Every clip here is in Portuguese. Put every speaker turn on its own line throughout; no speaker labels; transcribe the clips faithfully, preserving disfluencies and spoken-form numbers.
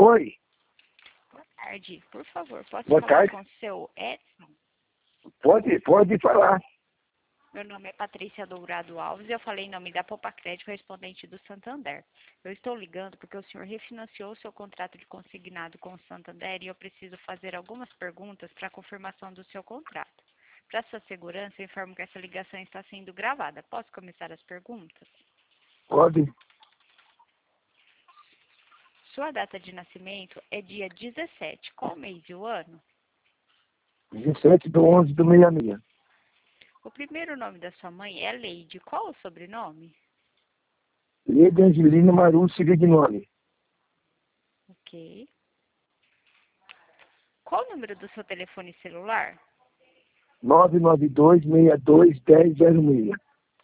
Oi,
Boa tarde. Por favor, posso
boa
falar
tarde.
com o seu Edson?
Pode, pode falar.
Meu nome é Patrícia Dourado Alves e eu falei em nome da Poupa Crédito, correspondente do Santander. Eu estou ligando porque o senhor refinanciou o seu contrato de consignado com o Santander e eu preciso fazer algumas perguntas para a confirmação do seu contrato. Para sua segurança, eu informo que essa ligação está sendo gravada. Posso começar as perguntas?
Pode.
Sua data de nascimento é dia dezessete. Qual mês e o ano?
dezessete do onze do sessenta e seis.
O primeiro nome da sua mãe é Leide. Qual o sobrenome?
Lede Angelina Marucci Vignoli.
Ok. Qual o número do seu telefone celular?
nove nove dois, seis dois, um zero zero seis.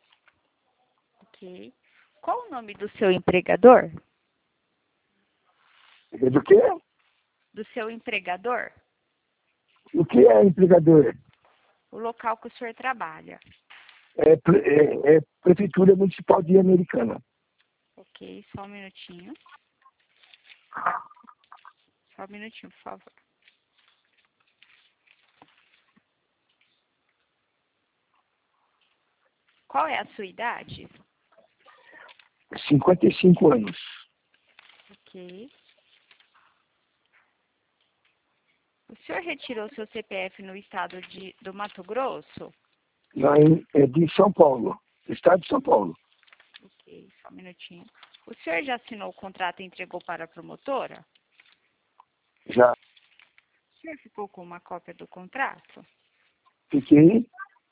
Ok. Qual o nome do seu empregador?
É do quê?
Do seu empregador?
O que é empregador?
O local que o senhor trabalha.
É, pre- é, é Prefeitura Municipal de Americana.
Ok, só um minutinho. Só um minutinho, por favor. Qual é a sua idade?
cinquenta e cinco anos.
Ok. O senhor retirou seu C P F no estado de, do Mato Grosso?
Lá em, é de São Paulo. Estado de São Paulo.
Ok, só um minutinho. O senhor já assinou o contrato e entregou para a promotora?
Já
O senhor ficou com uma cópia do contrato?
fiquei.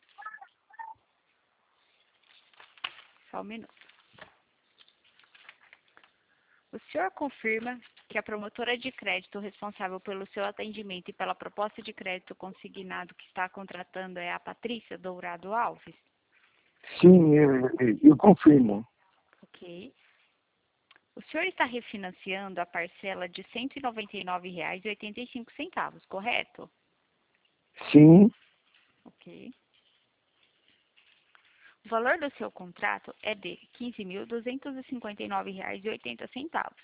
Só um minuto. O senhor confirma que a promotora de crédito responsável pelo seu atendimento e pela proposta de crédito consignado que está contratando é a Patrícia Dourado Alves?
Sim, eu, eu, eu confirmo.
Ok. O senhor está refinanciando a parcela de cento e noventa e nove reais e oitenta e cinco centavos, correto?
Sim,
Ok. O valor do seu contrato é de quinze mil duzentos e cinquenta e nove reais e oitenta centavos.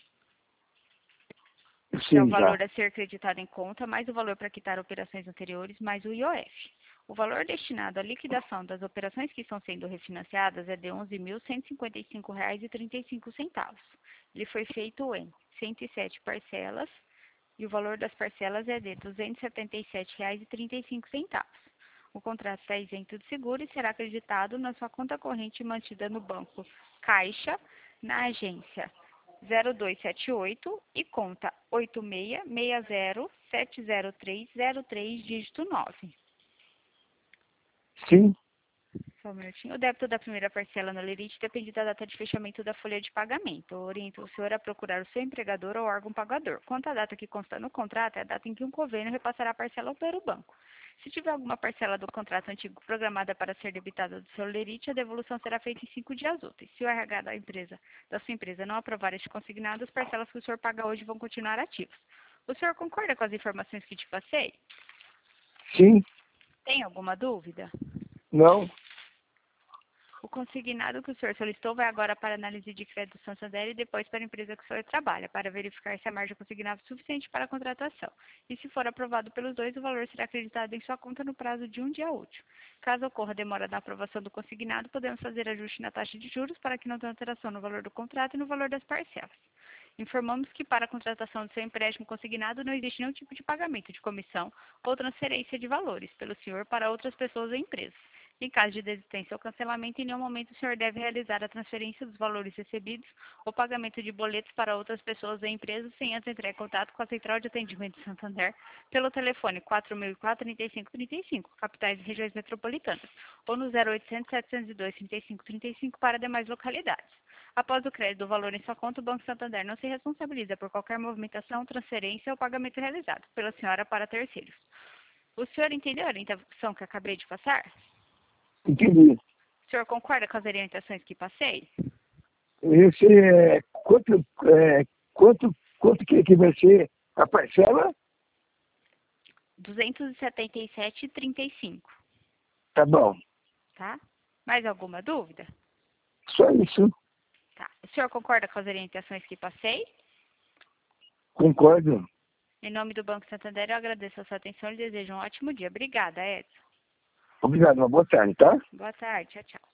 eu
Que é o
sei já.
valor a ser creditado em conta, mais o valor para quitar operações anteriores, mais o I O F. O valor destinado à liquidação das operações que estão sendo refinanciadas é de onze mil cento e cinquenta e cinco reais e trinta e cinco centavos. Ele foi feito em cento e sete parcelas e o valor das parcelas é de duzentos e setenta e sete reais e trinta e cinco centavos. O contrato está isento de seguro e será acreditado na sua conta corrente mantida no banco Caixa, na agência zero dois sete oito e conta oito seis seis zero sete zero três zero três, dígito nove.
Sim,
Só um minutinho. O débito da primeira parcela no Lerite depende da data de fechamento da folha de pagamento. Eu oriento o senhor a procurar o seu empregador ou órgão pagador. Quanto à data que consta no contrato, é a data em que um convênio repassará a parcela para o banco. Se tiver alguma parcela do contrato antigo programada para ser debitada do seu Lerite, a devolução será feita em cinco dias úteis. Se o R H da empresa, da sua empresa não aprovar este consignado, as parcelas que o senhor paga hoje vão continuar ativas. O senhor concorda com as informações que te passei?
sim,
Tem alguma dúvida?
não.
O consignado que o senhor solicitou vai agora para análise de crédito Santander e depois para a empresa que o senhor trabalha, para verificar se a margem consignada é suficiente para a contratação. E se for aprovado pelos dois, o valor será acreditado em sua conta no prazo de um dia útil. Caso ocorra demora na aprovação do consignado, podemos fazer ajuste na taxa de juros para que não tenha alteração no valor do contrato e no valor das parcelas. Informamos que para a contratação do seu empréstimo consignado não existe nenhum tipo de pagamento de comissão ou transferência de valores pelo senhor para outras pessoas ou empresas. Em caso de desistência ou cancelamento, em nenhum momento o senhor deve realizar a transferência dos valores recebidos ou pagamento de boletos para outras pessoas ou empresas sem antes entrar em contato com a Central de Atendimento de Santander pelo telefone quatro mil e quatro, trinta e cinco trinta e cinco, capitais e regiões metropolitanas, ou no zero oitocentos, setecentos e dois, trinta e cinco trinta e cinco para demais localidades. Após o crédito do valor em sua conta, o Banco Santander não se responsabiliza por qualquer movimentação, transferência ou pagamento realizado pela senhora para terceiros. O senhor entendeu a orientação que acabei de passar?
Entendi.
O senhor concorda com as orientações que passei?
Esse é quanto, é, quanto, quanto que, que vai ser a parcela?
duzentos e setenta e sete reais e trinta e cinco,
Tá bom.
tá? Mais alguma dúvida?
Só isso.
Tá. O senhor concorda com as orientações que passei?
Concordo.
Em nome do Banco Santander, eu agradeço a sua atenção e desejo um ótimo dia. Obrigada, Edson.
Obrigado, uma boa tarde, tá?
Boa tarde. Tchau, tchau.